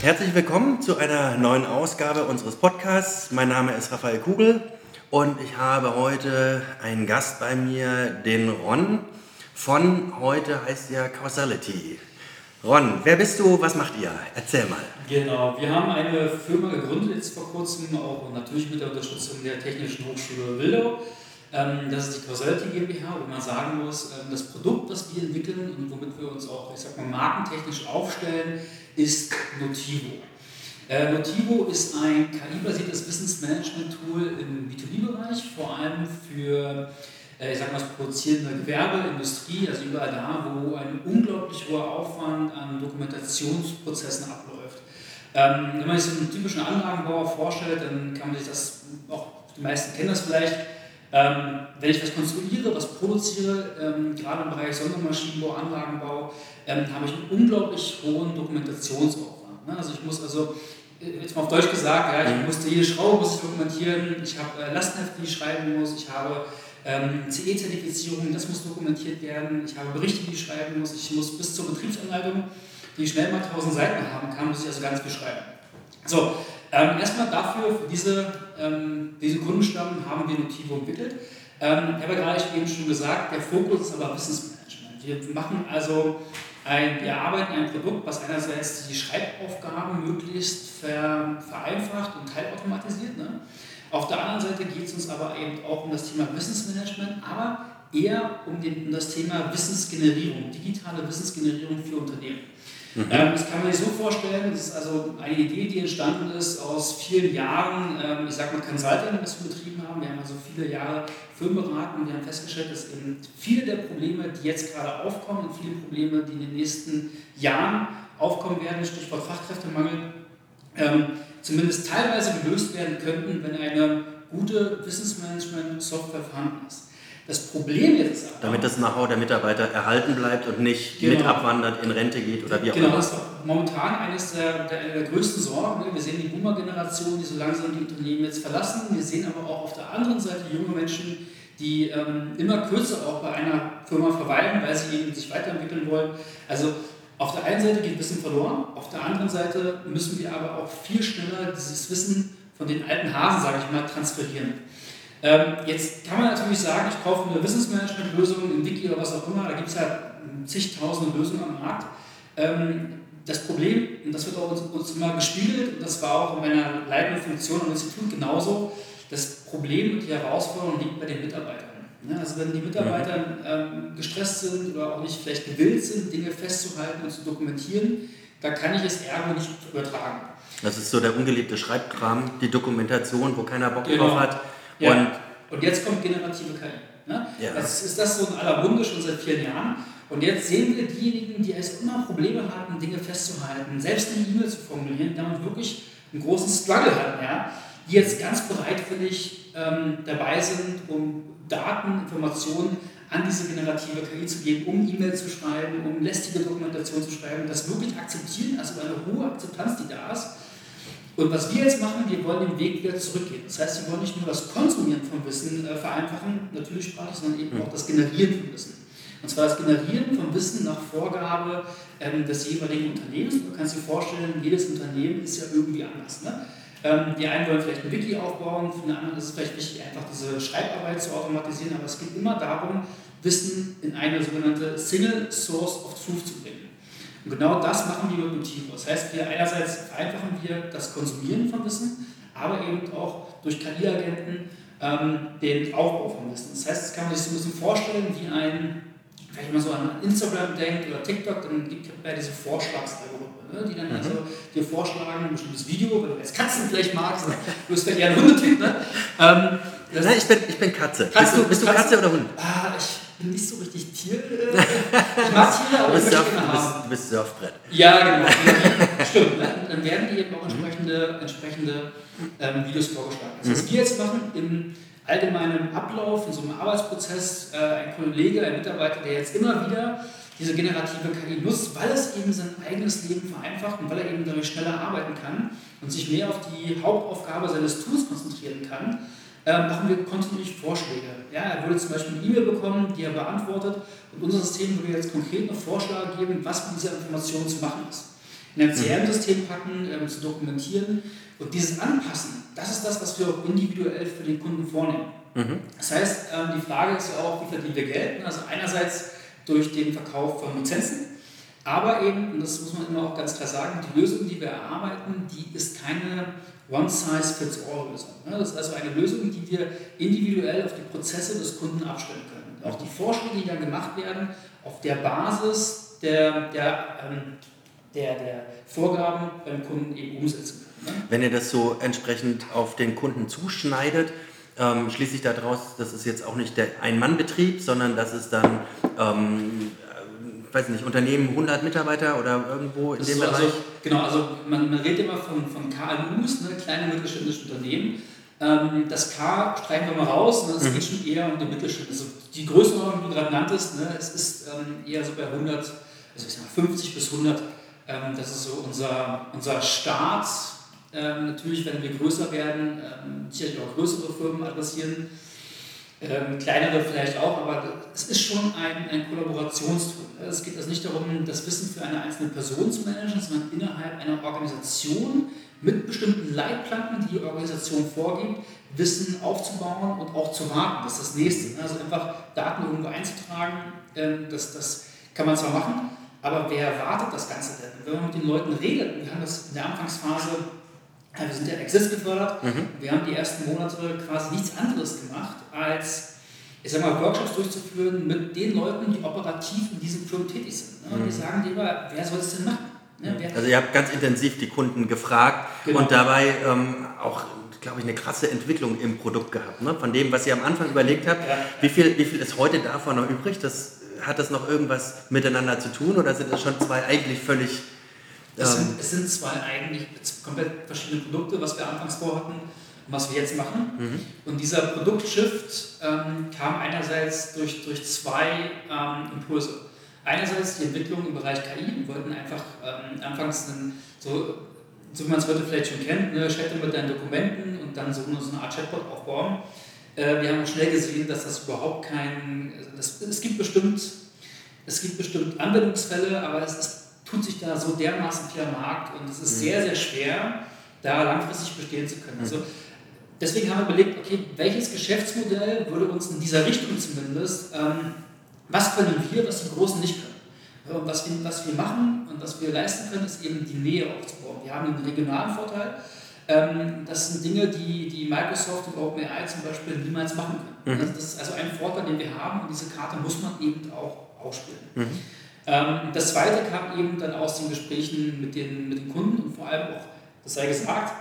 Herzlich willkommen zu einer neuen Ausgabe unseres Podcasts. Mein Name ist Raphael Kugel und ich habe heute einen Gast bei mir, den Ron von, heute heißt er Causality. Ron, wer bist du, was macht ihr? Erzähl mal. Genau, wir haben eine Firma gegründet, jetzt vor kurzem, auch natürlich mit der Unterstützung der Technischen Hochschule Wildau. Das ist die Causality GmbH, wo man sagen muss, das Produkt, das wir entwickeln und womit wir uns auch, markentechnisch aufstellen, ist Notivo. Notivo ist ein KI-basiertes Wissensmanagement-Tool im B2B-Bereich, vor allem für das produzierende Gewerbe, Industrie, also überall da, wo ein unglaublich hoher Aufwand an Dokumentationsprozessen abläuft. Wenn man sich so einen typischen Anlagenbauer vorstellt, dann kann man sich das, auch die meisten kennen das vielleicht, wenn ich was konstruiere, was produziere, gerade im Bereich Sondermaschinenbau, Anlagenbau, habe ich einen unglaublich hohen Dokumentationsaufwand. Ne? Also ich muss jetzt mal auf Deutsch gesagt, ja, ich musste jede Schraube muss ich dokumentieren, ich habe Lastenhefte, die ich schreiben muss, ich habe CE-Zertifizierung, das muss dokumentiert werden, ich habe Berichte, die ich schreiben muss, ich muss bis zur Betriebsanleitung, die schnell mal 1000 Seiten haben kann, muss ich also ganz viel schreiben. So, erstmal dafür, für diese Kundenstamm haben wir Notivo entwickelt. Ich habe ja gerade eben schon gesagt, der Fokus ist aber Wissensmanagement. Wir arbeiten ein Produkt, was einerseits die Schreibaufgaben möglichst vereinfacht und teilautomatisiert. Ne? Auf der anderen Seite geht es uns aber eben auch um das Thema Wissensmanagement, aber eher um das Thema Wissensgenerierung, digitale Wissensgenerierung für Unternehmen. Das kann man sich so vorstellen, das ist also eine Idee, die entstanden ist aus vielen Jahren, Consulting, das wir betrieben haben. Wir haben also viele Jahre Firmen beraten und wir haben festgestellt, dass eben viele der Probleme, die jetzt gerade aufkommen und viele Probleme, die in den nächsten Jahren aufkommen werden, Stichwort Fachkräftemangel, zumindest teilweise gelöst werden könnten, wenn eine gute Wissensmanagement-Software vorhanden ist. Das Problem jetzt ist aber, damit das Know-how der Mitarbeiter erhalten bleibt und nicht mit abwandert, in Rente geht oder wie auch immer. Genau, das ist momentan eine der größten Sorgen. Wir sehen die Boomer-Generation, die so langsam die Unternehmen jetzt verlassen. Wir sehen aber auch auf der anderen Seite junge Menschen, die immer kürzer auch bei einer Firma verweilen, weil sie eben sich weiterentwickeln wollen. Also auf der einen Seite geht Wissen verloren, auf der anderen Seite müssen wir aber auch viel schneller dieses Wissen von den alten Hasen, transferieren. Jetzt kann man natürlich sagen, ich kaufe eine Wissensmanagement-Lösung im Wiki oder was auch immer, da gibt es ja zigtausende Lösungen am Markt. Das Problem, und das wird auch uns immer gespiegelt, und das war auch in meiner leitenden Funktion am Institut genauso, das Problem und die Herausforderung liegt bei den Mitarbeitern. Also wenn die Mitarbeiter gestresst sind oder auch nicht vielleicht gewillt sind, Dinge festzuhalten und zu dokumentieren, da kann ich es ergo nicht übertragen. Das ist so der ungeliebte Schreibkram, die Dokumentation, wo keiner Bock drauf hat. Ja. Und jetzt kommt generative KI. Ne? Ja. Das ist das so in aller Munde schon seit vielen Jahren. Und jetzt sehen wir diejenigen, die erst immer Probleme hatten, Dinge festzuhalten, selbst eine E-Mail zu formulieren, die damit wirklich einen großen Struggle hatten, ja? Die jetzt ganz bereitwillig dabei sind, um Daten, Informationen an diese generative KI zu geben, um E-Mail zu schreiben, um lästige Dokumentation zu schreiben, das wirklich akzeptieren, also eine hohe Akzeptanz, die da ist. Und was wir jetzt machen, wir wollen den Weg wieder zurückgehen. Das heißt, wir wollen nicht nur das Konsumieren von Wissen vereinfachen, natürlich sprachlich, sondern eben auch das Generieren von Wissen. Und zwar das Generieren von Wissen nach Vorgabe des jeweiligen Unternehmens. Du kannst dir vorstellen, jedes Unternehmen ist ja irgendwie anders. Ne? Die einen wollen vielleicht ein Wiki aufbauen, für den anderen ist es vielleicht wichtig, einfach diese Schreibarbeit zu automatisieren, aber es geht immer darum, Wissen in eine sogenannte Single Source of Truth zu bringen. Und genau das machen wir mit Notivo. Das heißt, einerseits vereinfachen wir das Konsumieren von Wissen, aber eben auch durch KI-Agenten den Aufbau von Wissen. Das heißt, das kann man sich so ein bisschen vorstellen wie wenn man so an Instagram denkt oder TikTok, dann gibt es ja diese Vorschlagsalgorithmen, ne, die dann also dir vorschlagen, ein bestimmtes Video, wenn du jetzt Katzen vielleicht magst, du bist vielleicht eher ein Hundetyp, ne? Nein, ich bin Katze. Bist du Katze oder Hund? Ich bin nicht so richtig Tier. Ich mag Tiere, aber ich möchte gerne haben. Du bist Surfbrett. Ja, genau. Stimmt. Ne? Dann werden die eben auch entsprechende Videos vorgeschlagen. Das, was wir jetzt machen im allgemeinen Ablauf, in so einem Arbeitsprozess, ein Kollege, ein Mitarbeiter, der jetzt immer wieder diese generative KI nutzt, weil es eben sein eigenes Leben vereinfacht und weil er eben dadurch schneller arbeiten kann und sich mehr auf die Hauptaufgabe seines Tools konzentrieren kann, machen wir kontinuierlich Vorschläge. Ja, er würde zum Beispiel eine E-Mail bekommen, die er beantwortet, und unser System würde jetzt konkret noch Vorschläge geben, was mit dieser Information zu machen ist. in ein CRM-System packen, zu dokumentieren. Und dieses Anpassen, das ist das, was wir auch individuell für den Kunden vornehmen. Das heißt, die Frage ist ja auch, wie verdienen wir Geld? Also einerseits durch den Verkauf von Lizenzen, aber eben, und das muss man immer auch ganz klar sagen, die Lösung, die wir erarbeiten, die ist keine One-Size-Fits-All-Lösung. Das ist also eine Lösung, die wir individuell auf die Prozesse des Kunden abstellen können. Auch die Vorschläge, die dann gemacht werden, auf der Basis der Vorgaben beim Kunden eben umsetzen können. Wenn ihr das so entsprechend auf den Kunden zuschneidet, schließe ich daraus, das ist jetzt auch nicht der Ein-Mann-Betrieb, sondern das ist dann, weiß nicht, Unternehmen 100 Mitarbeiter oder irgendwo in dem Bereich? Also, genau, also man redet immer von KMUs, kleine mittelständische Unternehmen. Das K streichen wir mal raus, es geht schon eher um die Mittelständler. Also die Größenordnung, die du gerade nanntest, es ist eher so bei 100, also ich sag mal 50 bis 100. Das ist so unser Start. Natürlich, wenn wir größer werden, sicherlich auch größere Firmen adressieren, kleinere vielleicht auch, aber es ist schon ein Kollaborationstool. Es geht also nicht darum, das Wissen für eine einzelne Person zu managen, sondern innerhalb einer Organisation mit bestimmten Leitplanken, die die Organisation vorgibt, Wissen aufzubauen und auch zu warten. Das ist das Nächste. Also einfach Daten irgendwo einzutragen, das kann man zwar machen, aber wer wartet das Ganze denn? Wenn man mit den Leuten redet, wir haben das in der Anfangsphase, wir sind ja Exist gefördert, wir haben die ersten Monate quasi nichts anderes gemacht, als Workshops durchzuführen mit den Leuten, die operativ in diesen Firmen tätig sind. Und die sagen dir immer, wer soll es denn machen? Also ihr habt ganz intensiv die Kunden gefragt und dabei auch, glaube ich, eine krasse Entwicklung im Produkt gehabt. Ne? Von dem, was ihr am Anfang überlegt habt, wie viel ist heute davon noch übrig? Hat das noch irgendwas miteinander zu tun oder sind das schon zwei eigentlich völlig... Es sind zwei eigentlich komplett verschiedene Produkte, was wir anfangs vorhatten und was wir jetzt machen. Und dieser Produktshift kam einerseits durch zwei Impulse. Einerseits die Entwicklung im Bereich KI. Wir wollten einfach anfangs so wie man es heute vielleicht schon kennt, chatte mit deinen Dokumenten und dann so eine Art Chatbot aufbauen. Wir haben schnell gesehen, dass das überhaupt es gibt bestimmt Anwendungsfälle, aber es tut sich da so dermaßen viel am Markt und es ist sehr, sehr schwer, da langfristig bestehen zu können. Also deswegen haben wir überlegt, okay, welches Geschäftsmodell würde uns in dieser Richtung zumindest, was können wir, was die Großen nicht können? Und was wir machen und was wir leisten können, ist eben die Nähe aufzubauen. Wir haben einen regionalen Vorteil. Das sind Dinge, die Microsoft und OpenAI zum Beispiel niemals machen können. Das ist also ein Vorteil, den wir haben und diese Karte muss man eben auch ausspielen. Das Zweite kam eben dann aus den Gesprächen mit den Kunden und vor allem auch, das sei gesagt,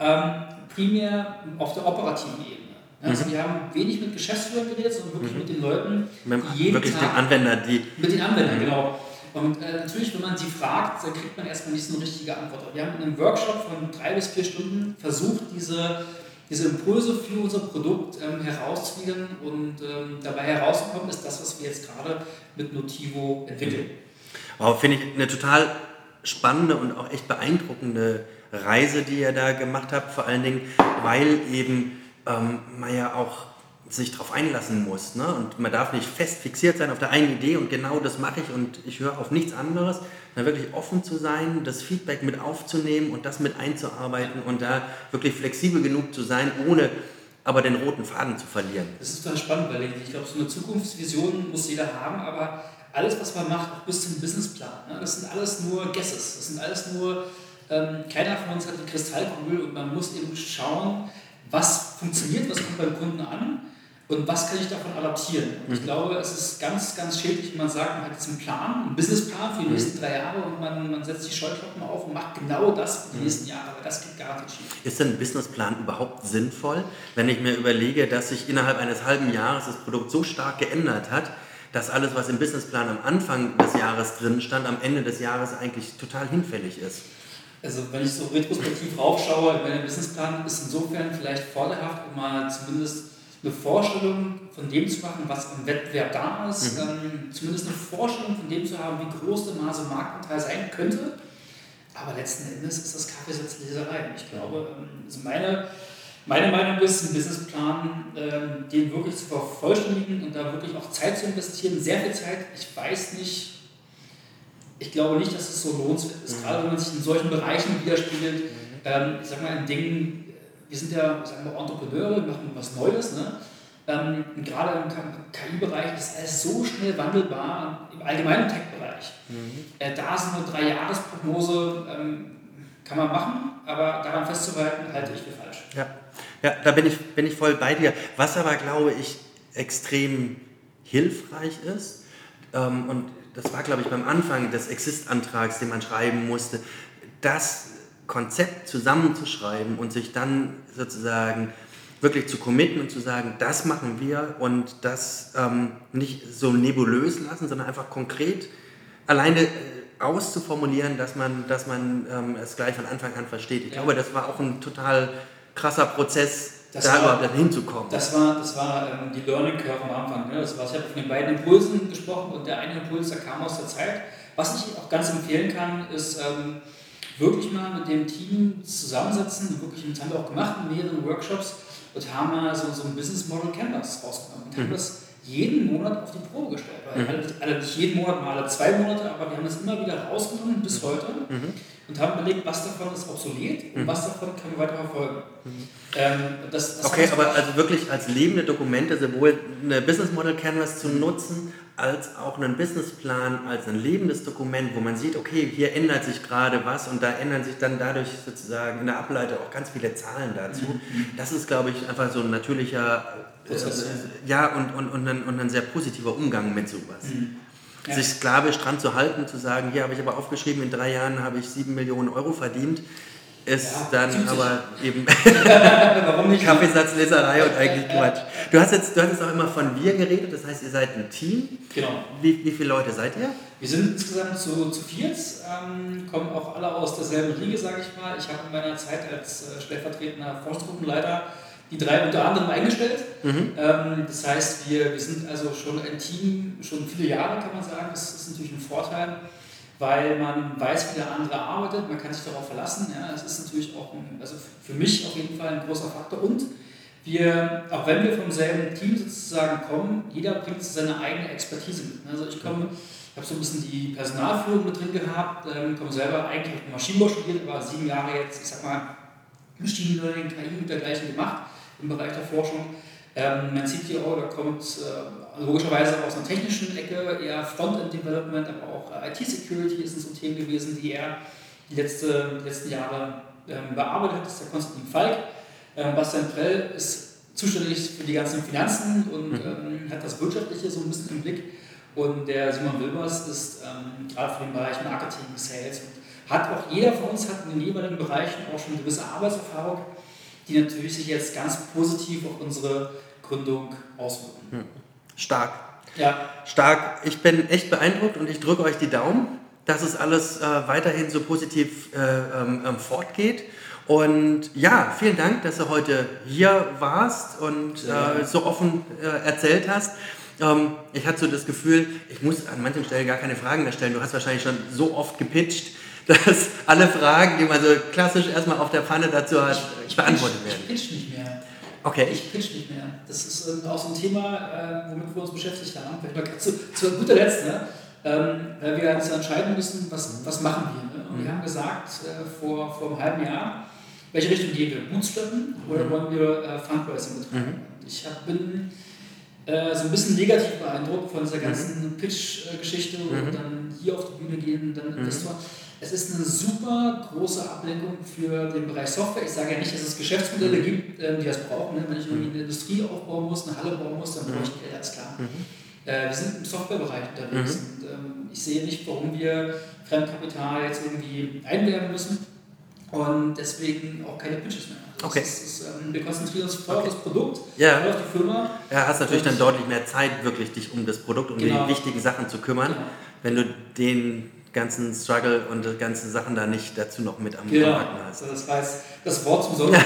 primär auf der operativen Ebene. Also wir haben wenig mit Geschäftsführern geredet, sondern wirklich mit den Leuten, die jeden wirklich Tag... Mit den Anwendern, genau. Und natürlich, wenn man sie fragt, dann kriegt man erstmal nicht so eine richtige Antwort. Wir haben in einem Workshop von 3 bis 4 Stunden versucht, diese Impulse für unser Produkt herauszufinden und dabei herausgekommen ist das, was wir jetzt gerade mit Notivo entwickeln. Wow, finde ich eine total spannende und auch echt beeindruckende Reise, die ihr da gemacht habt, vor allen Dingen, weil eben man ja auch sich darauf einlassen muss, ne? Und man darf nicht fest fixiert sein auf der einen Idee und genau das mache ich und ich höre auf nichts anderes, sondern wirklich offen zu sein, das Feedback mit aufzunehmen und das mit einzuarbeiten und da wirklich flexibel genug zu sein, ohne aber den roten Faden zu verlieren. Das ist total spannend, weil ich glaube, so eine Zukunftsvision muss jeder haben, aber alles, was man macht, auch bis zum Businessplan, ne? Das sind alles nur Guesses, das sind alles nur, keiner von uns hat die Kristallkugel und man muss eben schauen, was funktioniert, was kommt beim Kunden an und was kann ich davon adaptieren. Und ich glaube, es ist ganz, ganz schädlich, wenn man sagt, man hat jetzt einen Plan, einen Businessplan für die nächsten 3 Jahre und man setzt die Scheuklappen auf und macht genau das für die nächsten Jahre, aber das geht garantiert schief. Ist denn ein Businessplan überhaupt sinnvoll, wenn ich mir überlege, dass sich innerhalb eines halben Jahres das Produkt so stark geändert hat, dass alles, was im Businessplan am Anfang des Jahres drin stand, am Ende des Jahres eigentlich total hinfällig ist? Also wenn ich so retrospektiv raufschaue, mein Businessplan ist insofern vielleicht vorteilhaft, um mal zumindest eine Vorstellung von dem zu machen, was im Wettbewerb da ist, zumindest eine Vorstellung von dem zu haben, wie groß der Marktanteil sein könnte. Aber letzten Endes ist das Kaffeesatzleserei. Ich glaube, also meine Meinung ist, einen Businessplan, den wirklich zu vervollständigen und da wirklich auch Zeit zu investieren, sehr viel Zeit. Ich weiß nicht, ich glaube nicht, dass es so lohnenswert ist. Gerade wenn man sich in solchen Bereichen widerspiegelt, ich sag mal in Dingen, wir sind ja, sagen wir, Entrepreneure, wir machen was Neues, ne? Gerade im KI-Bereich ist alles so schnell wandelbar, im allgemeinen Tech-Bereich. Da ist eine 3-Jahres-Prognose, kann man machen, aber daran festzuhalten, halte ich für falsch. Ja, da bin ich voll bei dir. Was aber, glaube ich, extrem hilfreich ist, und das war, glaube ich, beim Anfang des Exist-Antrags, den man schreiben musste, das Konzept zusammenzuschreiben und sich dann sozusagen wirklich zu committen und zu sagen, das machen wir und das nicht so nebulös lassen, sondern einfach konkret alleine auszuformulieren, dass man es gleich von Anfang an versteht. Ich glaube, das war auch ein total krasser Prozess, überhaupt hinzukommen. Das war die Learning Curve am Anfang. Ne? Ich habe von den beiden Impulsen gesprochen und der eine Impuls, der kam aus der Zeit. Was ich auch ganz empfehlen kann, ist wirklich mal mit dem Team zusammensetzen, wirklich, das haben wir auch gemacht in mehreren Workshops und haben mal so ein Business Model Canvas rausgenommen und haben das jeden Monat auf die Probe gestellt. Weil nicht jeden Monat, mal alle 2 Monate, aber wir haben das immer wieder rausgenommen bis heute und haben überlegt, was davon ist obsolet und was davon können wir weiter verfolgen. Okay, aber also wirklich als lebende Dokumente sowohl eine Business Model Canvas zu nutzen, als auch einen Businessplan als ein lebendes Dokument, wo man sieht, okay, hier ändert sich gerade was und da ändern sich dann dadurch sozusagen in der Ableitung auch ganz viele Zahlen dazu. Das ist, glaube ich, einfach so ein natürlicher und ein sehr positiver Umgang mit sowas. Ja. Sich sklavisch dran zu halten, zu sagen, hier habe ich aber aufgeschrieben, in 3 Jahren habe ich 7 Millionen Euro verdient, ist dann aber eben Kaffeesatzleserei und eigentlich Quatsch. Du hast jetzt auch immer von wir geredet, das heißt, ihr seid ein Team. Genau. Wie viele Leute seid ihr? Wir sind insgesamt zu 4, kommen auch alle aus derselben Riege, sage ich mal. Ich habe in meiner Zeit als stellvertretender Forschungsgruppenleiter die 3 unter anderem eingestellt. Das heißt, wir sind also schon ein Team, schon viele Jahre, kann man sagen. Das ist natürlich ein Vorteil, weil man weiß, wie der andere arbeitet, man kann sich darauf verlassen. Ja, das ist natürlich auch, also für mich auf jeden Fall ein großer Faktor. Und auch wenn wir vom selben Team sozusagen kommen, jeder bringt seine eigene Expertise mit. Also ich habe so ein bisschen die Personalführung mit drin gehabt, komme selber eigentlich auf Maschinenbau studiert, war 7 Jahre jetzt, ich sag mal, Machine Learning, KI und dergleichen gemacht im Bereich der Forschung. Mein CTO, der kommt logischerweise aus einer technischen Ecke, eher Frontend-Development, aber auch IT-Security sind so Themen gewesen, die er die letzten Jahre bearbeitet hat. Das ist der Konstantin Falk. Bastian Prell ist zuständig für die ganzen Finanzen und hat das Wirtschaftliche so ein bisschen im Blick. Und der Simon Wilbers ist gerade für den Bereich Marketing, Sales und jeder von uns hat in den jeweiligen Bereichen auch schon eine gewisse Arbeitserfahrung, die natürlich sich jetzt ganz positiv auf unsere Gründung auswirken. Stark. Ja. Stark. Ich bin echt beeindruckt und ich drücke euch die Daumen, dass es alles weiterhin so positiv fortgeht. Und ja, vielen Dank, dass du heute hier warst und so offen erzählt hast. Ich hatte so das Gefühl, ich muss an manchen Stellen gar keine Fragen mehr stellen. Du hast wahrscheinlich schon so oft gepitcht, dass alle Fragen, die man so klassisch erstmal auf der Pfanne dazu hat, beantwortet werden. Ich pitch nicht mehr. Okay. Ich pitch nicht mehr. Das ist auch so ein Thema, womit wir uns beschäftigt haben. Zu guter Letzt, weil wir uns entscheiden müssen, was machen wir. Ne? Und wir haben gesagt, vor einem halben Jahr, welche Richtung gehen wir? Bootstrappen oder wollen wir Fundraising betreiben? Ich bin so ein bisschen negativ beeindruckt von dieser ganzen Pitch-Geschichte und dann hier auf die Bühne gehen, dann Investor. Es ist eine super große Ablenkung für den Bereich Software. Ich sage ja nicht, dass es Geschäftsmodelle gibt, die das brauchen. Ne? Wenn ich irgendwie eine Industrie aufbauen muss, eine Halle bauen muss, dann brauche ich Geld, alles klar. Wir sind im Softwarebereich unterwegs und ich sehe nicht, warum wir Fremdkapital jetzt irgendwie einwerben müssen und deswegen auch keine Pitches mehr. Also okay. Wir konzentrieren uns voll auf das Produkt, voll auf die Firma. Ja, hast natürlich dann deutlich mehr Zeit, wirklich dich um das Produkt, um die wichtigen Sachen zu kümmern, wenn du den ganzen Struggle und die ganzen Sachen da nicht dazu noch mit am Haken hast. Also das war jetzt das Wort zum Sonntag.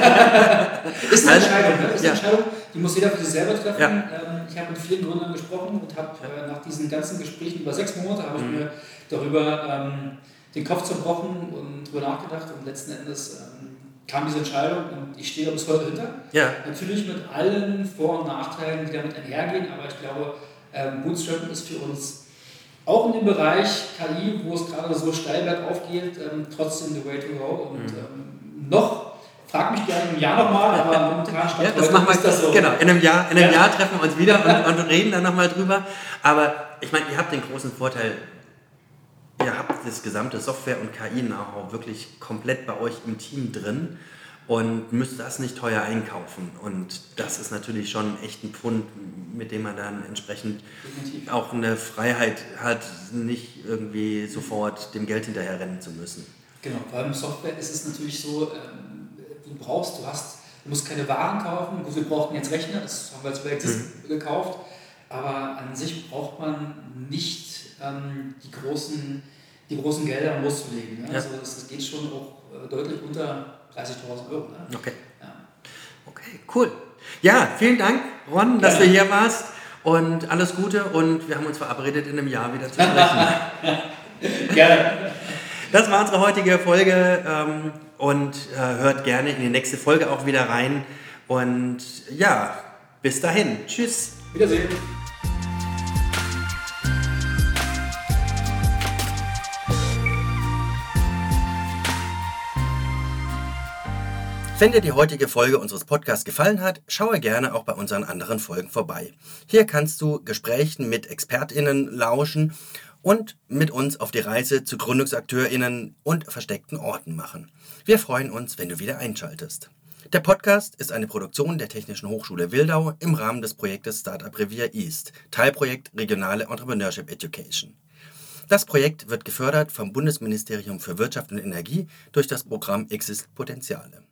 Ist eine Entscheidung, ne? Ist eine Entscheidung, die muss jeder für sich selber treffen. Ja. Ich habe mit vielen Gründern gesprochen und habe nach diesen ganzen Gesprächen über 6 Monate habe ich mir darüber den Kopf zerbrochen und darüber nachgedacht und letzten Endes kam diese Entscheidung und ich stehe da bis heute hinter. Ja. Natürlich mit allen Vor- und Nachteilen, die damit einhergehen, aber ich glaube, Bootstrapping ist für uns auch in dem Bereich KI, wo es gerade so steil bergauf geht, trotzdem the way to go. Und noch, frag mich gerne im Jahr nochmal, aber momentan ja, das machen wir, ist das so. Genau, in einem Jahr treffen wir uns wieder und reden dann nochmal drüber. Aber ich meine, ihr habt den großen Vorteil, ihr habt das gesamte Software- und KI-Know-how wirklich komplett bei euch im Team drin und müsst das nicht teuer einkaufen. Und das ist natürlich schon echt ein Pfund, mit dem man dann entsprechend auch eine Freiheit hat, nicht irgendwie sofort dem Geld hinterherrennen zu müssen. Genau, beim Software ist es natürlich so, du musst keine Waren kaufen. Gut, wir brauchten jetzt Rechner, das haben wir als Projekt gekauft, aber an sich braucht man nicht die großen Gelder loszulegen. Ne? Ja. Also das geht schon auch deutlich unter 30.000 Euro. Ne? Okay. Ja. Okay, cool. Ja, vielen Dank, Ron, dass du hier warst und alles Gute und wir haben uns verabredet, in einem Jahr wieder zu sprechen. Gerne. Das war unsere heutige Folge und hört gerne in die nächste Folge auch wieder rein und ja, bis dahin. Tschüss. Wiedersehen. Wenn dir die heutige Folge unseres Podcasts gefallen hat, schaue gerne auch bei unseren anderen Folgen vorbei. Hier kannst du Gesprächen mit ExpertInnen lauschen und mit uns auf die Reise zu GründungsakteurInnen und versteckten Orten machen. Wir freuen uns, wenn du wieder einschaltest. Der Podcast ist eine Produktion der Technischen Hochschule Wildau im Rahmen des Projektes Startup Revier East, Teilprojekt Regionale Entrepreneurship Education. Das Projekt wird gefördert vom Bundesministerium für Wirtschaft und Energie durch das Programm Exist Potenziale.